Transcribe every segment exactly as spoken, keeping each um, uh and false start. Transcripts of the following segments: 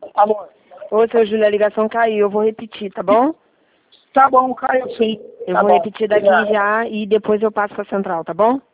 Alô? Ô, seu Júlio, a ligação caiu. Eu vou repetir, tá bom? Tá bom, caiu sim. Eu Tá vou bom. repetir daqui Obrigado. já e depois eu passo pra central, tá bom?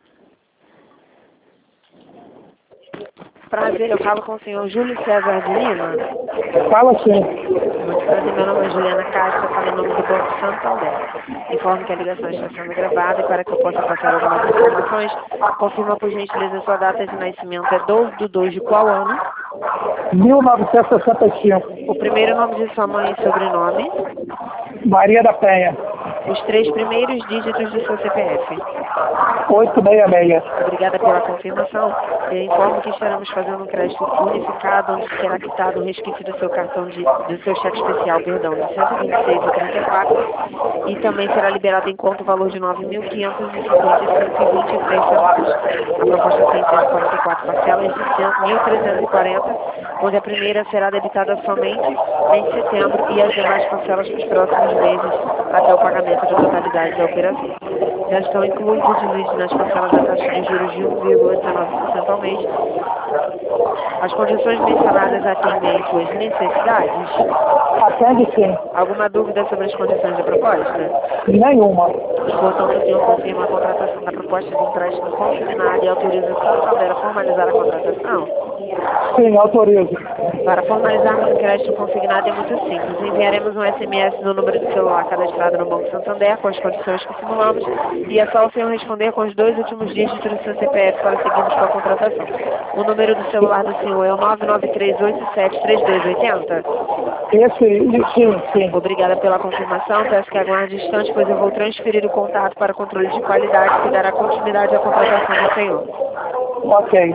Prazer, eu falo com o senhor Júlio César de Lima. Fala sim. Muito prazer, meu nome é Juliana Castro, eu falo em nome do Banco Santander. Informo que a ligação está sendo gravada e para que eu possa passar algumas informações, confirma por gentileza sua data de nascimento é doze de dois de qual ano? mil novecentos e sessenta e cinco. O primeiro nome de sua mãe e sobrenome? Maria da Penha. Os três primeiros dígitos do seu C P F. oito seis seis. Obrigada pela confirmação. Eu informo que estaremos fazendo um crédito unificado, onde será quitado o resquício do seu cartão de, do seu cheque especial, perdão, de cento e vinte e seis e trinta e quatro, e também será liberado em conta o valor de nove mil quinhentos e cinquenta e cinco e vinte e três centavos. A proposta tem cento e quarenta e quatro parcelas de mil trezentos e quarenta, onde a primeira será debitada somente em setembro e as demais parcelas para os próximos meses até o pagamento da totalidade da operação. Já estão incluídos divididos nas parcelas da taxa de juros de um vírgula dezenove por cento ao mês. As condições mencionadas atendem às suas necessidades? Atende sim. Alguma dúvida sobre as condições da proposta? Nenhuma. Portanto, o senhor confirma a contratação da proposta de empréstimo consignado e autoriza o Santander a formalizar a contratação? Sim, autorizo. Para formalizarmos o crédito consignado é muito simples. Enviaremos um S M S no número de celular cadastrado no Banco Santander com as condições que simulamos e é só o senhor responder com os dois últimos dígitos do seu C P F para seguirmos com a contratação. O número do celular do senhor é o nove nove três oito sete três dois oito zero. Esse, sim, sim. Obrigada pela confirmação. Peço que aguarde um instante, pois eu vou transferir o contato para controle de qualidade que dará continuidade à contratação do senhor. Ok.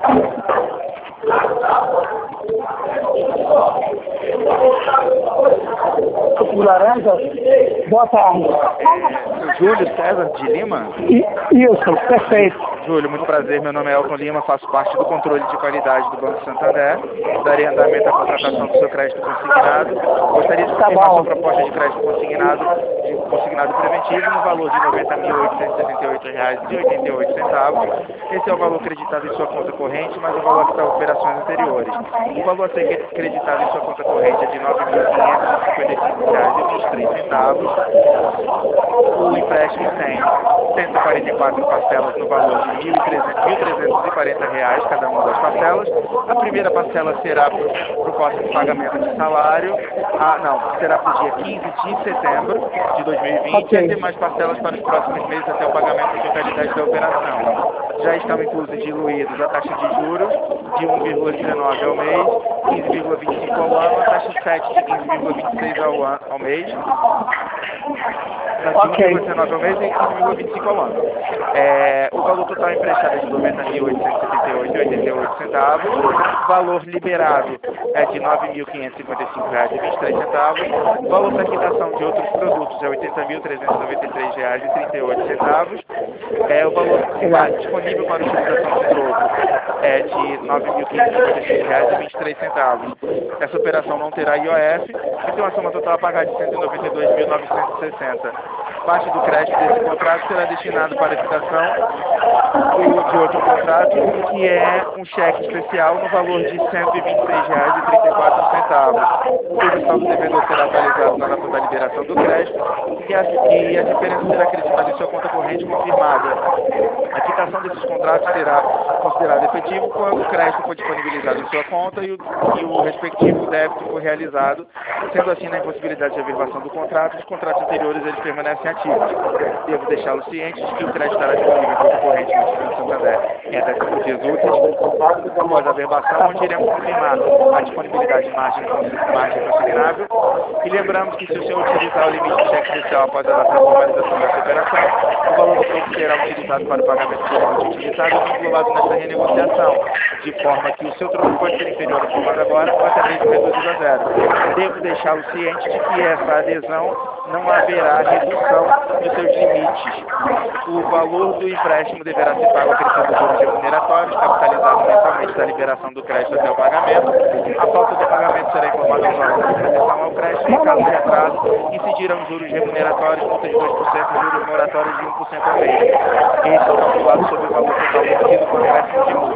Suco de laranja? Boa tarde. É, seu Júlio César de Lima? I- Isso, perfeito. Júlio, muito prazer. Meu nome é Elton Lima, faço parte do controle de qualidade do Banco Santander. Daria andamento à contratação do seu crédito consignado. Gostaria de Tá confirmar bom. sua proposta de crédito consignado, de consignado preventivo no valor de noventa mil oitocentos e setenta e oito reais e oitenta e oito centavos. Esse é o valor creditado em sua conta corrente, mais o valor que está operações anteriores. O valor a ser creditado em sua conta corrente é de nove mil quinhentos e cinquenta e cinco reais e vinte e três centavos. O empréstimo tem cento e quarenta e quatro parcelas no valor de mil trezentos e quarenta reais cada uma das parcelas. A primeira parcela será proposta de pagamento de salário, ah, não, será para o dia quinze de setembro de dois mil e vinte Ok. e as demais parcelas para os próximos meses até o pagamento da totalidade da operação. Já estão inclusos e diluídos a taxa de juros de um vírgula dezenove ao mês, quinze vírgula vinte e cinco ao ano, a taxa sete de quinze vírgula vinte e seis ao, ano, ao mês, de um vírgula dezenove ao mês e quinze vírgula vinte e cinco ao ano. É, o valor total emprestado é de noventa mil oitocentos e setenta e oito reais e oitenta e oito centavos. Valor liberado é de nove mil quinhentos e cinquenta e cinco reais e vinte e três centavos. O valor da quitação de outros produtos é oitenta mil trezentos e noventa e três reais e trinta e oito centavos. É, o valor disponível para utilização de troco é de nove mil quinhentos e cinquenta e cinco reais e vinte e três centavos. Essa operação não terá I O F e tem uma soma total a pagar de cento e noventa e dois mil novecentos e sessenta. Parte do crédito desse contrato será destinado para a quitação do, de outro contrato, que é um cheque especial no valor de cento e vinte e seis reais e trinta e quatro centavos. Cujo saldo devedor será atualizado na data da liberação do crédito e a, e a diferença será acreditada em sua conta corrente confirmada. A quitação desses contratos será considerada efetivo quando o crédito for disponibilizado em sua conta e o, e o respectivo débito for realizado. Sendo assim, na impossibilidade de averbação do contrato, os contratos anteriores eles permanecem ativos. Devo deixá-los cientes de que o crédito estará disponível em conta corrente no Instituto Santander em até cinco dias úteis após a averbação, onde iremos confirmar a disponibilidade de margem, margem consignável. E lembramos que se o senhor utilizar o limite de cheque especial após a data da formalização dessa operação, o valor do troco será utilizado para o pagamento do limite utilizado e vinculado nesta renegociação, de forma que o seu troco pode ser inferior ao formado agora ou até mesmo reduzido a zero. Devo deixá-lo ciente de que essa adesão não haverá redução dos seus limites. O valor do empréstimo deverá ser pago acrescendo juros remuneratórios, capitalizado mensalmente da liberação do crédito até o pagamento. A falta do pagamento será informada aos órgãos de proteção ao crédito e, em caso de atraso, incidirão juros remuneratórios, multa de dois por cento e juros moratórios de um por cento ao mês. Estes calculados sobre o valor total vencido com acréscimo de multa.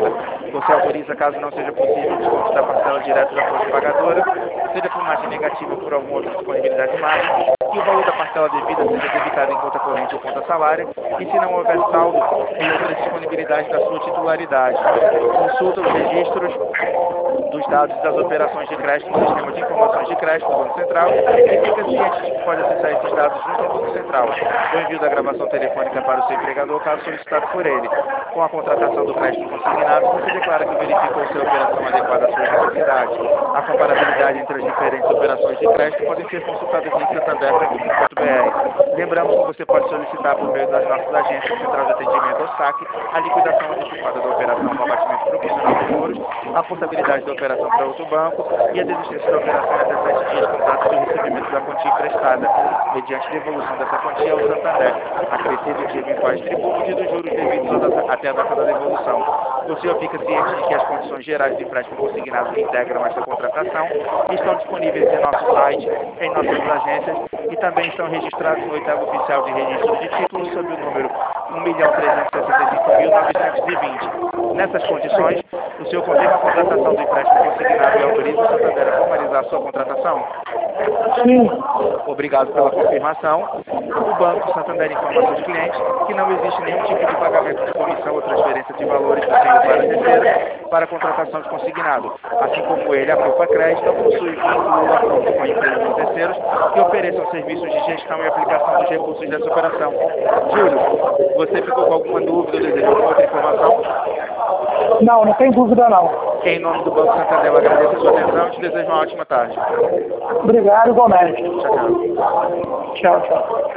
Você autoriza, caso não seja possível, o desconto da parcela direta da fonte pagadora, seja por margem negativa ou por alguma outra disponibilidade de margem, e o valor da parcela devida seja debitado em conta corrente ou conta salário, e se não houver saldo em outra disponibilidade da sua titularidade. Consulta os registros dos dados das operações de crédito no Sistema de Informações de Crédito do Banco Central e fica ciente de que pode acessar esses dados junto ao Banco Central. O envio da gravação telefônica para o seu empregador, caso solicitado por ele. Com a contratação do crédito consignado, você declara que verificou se a operação adequada às suas necessidades. A comparabilidade entre as diferentes operações de crédito podem ser consultadas em santander ponto com ponto br. Lembramos que você pode solicitar por meio das nossas agências, Central de Atendimento ou SAC, a liquidação antecipada da operação com abatimento proporcional de juros, a portabilidade da operação para outro banco e a desistência da operação em até sete dias com data do recebimento da quantia emprestada, mediante devolução dessa quantia ao Santander, acrescido o dia em quais tributos e dos juros devidos até a data da devolução. O senhor fica ciente de que as condições gerais de empréstimo consignado que integram esta contratação estão disponíveis em nosso site, em nossas agências e também estão registrados no oitavo oficial de registro de títulos sob o número um milhão trezentos e sessenta e cinco mil novecentos e vinte. Nessas condições, o senhor confirma a contratação do empréstimo consignado e autoriza o Santander a formalizar a sua contratação? Sim. Obrigado pela confirmação. O Banco Santander informa aos seus clientes que não existe nenhum tipo de pagamento de comissão ou transferência de valores do senhor para a terceira para a contratação de consignado. Assim como ele, a Propa Crédito não possui vínculo a conta com empresas de terceiros que ofereçam serviços de gestão e aplicação dos recursos dessa operação. Júlio, você ficou com alguma dúvida ou deseja alguma outra informação? Não, não tem dúvida não. Em nome do Banco Santander, eu agradeço a sua atenção e te desejo uma ótima tarde. Obrigado, igualmente. Tchau, tchau. Tchau, tchau.